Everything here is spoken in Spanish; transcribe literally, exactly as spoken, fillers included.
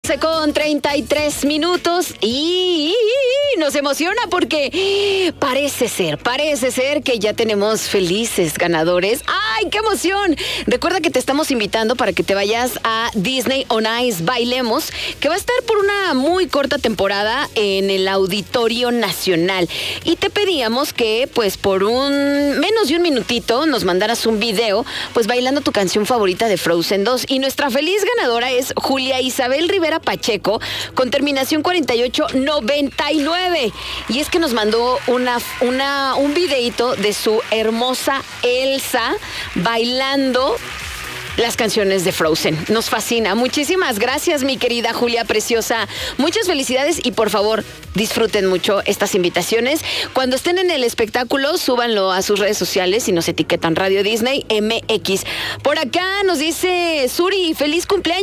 once con treinta y tres minutos y nos emociona porque parece ser, parece ser que ya tenemos felices ganadores. ¡Ay, qué emoción! Recuerda que te estamos invitando para que te vayas a Disney on Ice Bailemos, que va a estar por una muy corta temporada en el Auditorio Nacional. Y te pedíamos que, pues, por un menos de un minutito nos mandaras un video, pues, bailando tu canción favorita de Frozen dos. Y nuestra feliz ganadora es Julia Isabel Rivera Pacheco, con terminación cuarenta y ocho noventa y nueve. Y es que nos mandó una, una, un videito de su hermosa Elsa bailando las canciones de Frozen. Nos fascina. Muchísimas gracias, mi querida Julia preciosa. Muchas felicidades y por favor, disfruten mucho estas invitaciones. Cuando estén en el espectáculo, súbanlo a sus redes sociales y nos etiquetan Radio Disney M X. Por acá nos dice Suri, feliz cumpleaños.